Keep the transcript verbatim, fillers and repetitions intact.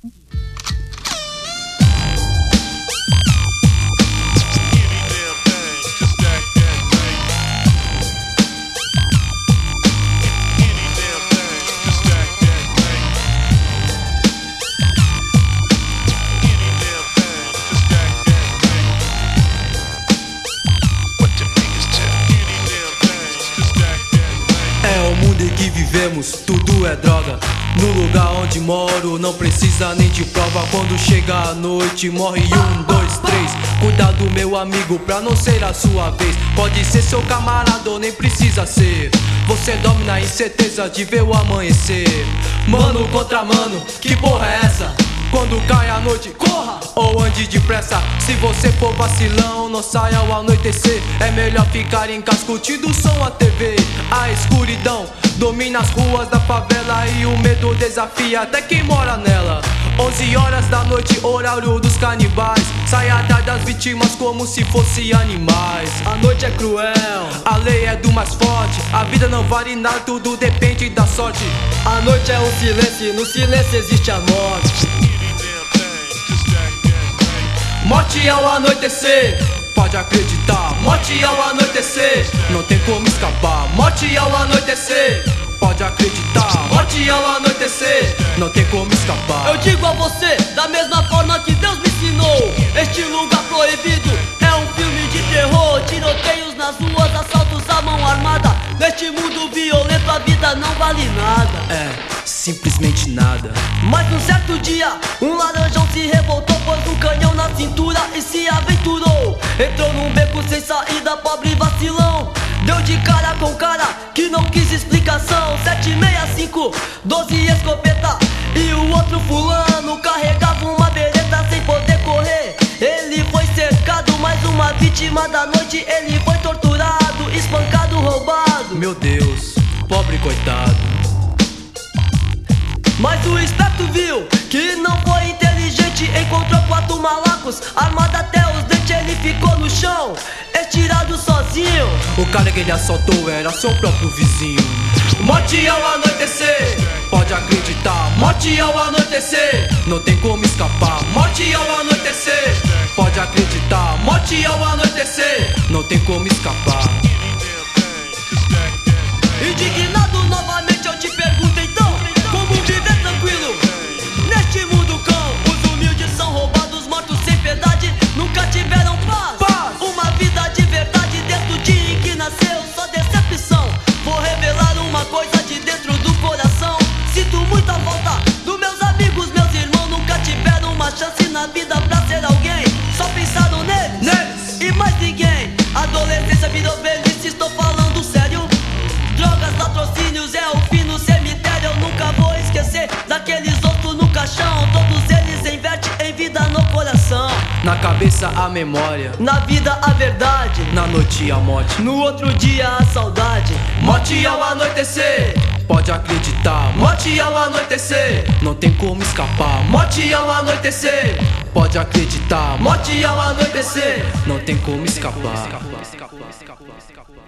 Que vivemos, tudo é droga. No lugar onde moro não precisa nem de prova. Quando chega a noite morre um, dois, três. Cuidado meu amigo pra não ser a sua vez. Pode ser seu camarada ou nem precisa ser. Você dorme na incerteza de ver o amanhecer. Mano contra mano, que porra é essa? Quando cai a noite, corra ou ande depressa. Se você for vacilão, não saia ao anoitecer. É melhor ficar em casa curtindo o som, a T V. A escuridão domina as ruas da favela e o medo desafia até quem mora nela. Onze horas da noite, horário dos canibais. Sai atrás das vítimas como se fossem animais. A noite é cruel, a lei é do mais forte. A vida não vale nada, tudo depende da sorte. A noite é um silêncio, no silêncio existe a morte. Morte ao anoitecer, pode acreditar. Morte ao anoitecer, não tem como escapar. Morte ao anoitecer, pode acreditar. Morte ao anoitecer, não tem como escapar. Eu digo a você, da mesma forma que Deus me ensinou. Este lugar proibido é um filme de terror. Tiroteios nas ruas, assaltos à mão armada. Neste mundo violento a vida não vale nada. É, simplesmente nada. Mas num certo dia, um laranjão se revoltou, pôs um canhão na cintura e se aventurou. Entrou num beco sem saída, pobre vacilão. Deu de cara com cara que não quis explicação. Sete, seis, cinco, doze escopeta. E o outro fulano carregava uma bereta sem poder correr. Ele foi cercado, mais uma vítima da noite. Ele foi torturado, espancado, roubado. Meu Deus, pobre coitado. Mas o esperto viu que não foi inteligente. Encontrou quatro malacos, armado até os dentes. Ele ficou no chão, estirado sozinho. O cara que ele assaltou era seu próprio vizinho. Morte ao anoitecer, pode acreditar. Morte ao anoitecer, não tem como escapar. Morte ao anoitecer, pode acreditar. Morte ao anoitecer, não tem como escapar. Indignado novamente eu te pergunto então, como viver tranquilo neste mundo cão? Os humildes são roubados, mortos sem piedade, nunca tiveram paz, paz. Uma vida de verdade desde o dia em que nasceu, só decepção. Vou revelar uma coisa de dentro do coração. Sinto muita falta dos meus amigos, meus irmãos. Nunca tiveram uma chance na vida pra ser alguém. Só pensaram neles, neles. E mais ninguém. Adolescência virou velhice, estou falando sério. Drogas, latrocínios, é o fim no cemitério. Eu nunca vou esquecer daqueles outros no caixão. Todos eles invertem em vida no coração. Na cabeça a memória, na vida a verdade, na noite a morte, no outro dia a saudade. Morte ao anoitecer, pode acreditar. Morte ao anoitecer, não tem como escapar. Morte ao anoitecer, pode acreditar. Morte ao anoitecer, não tem como escapar.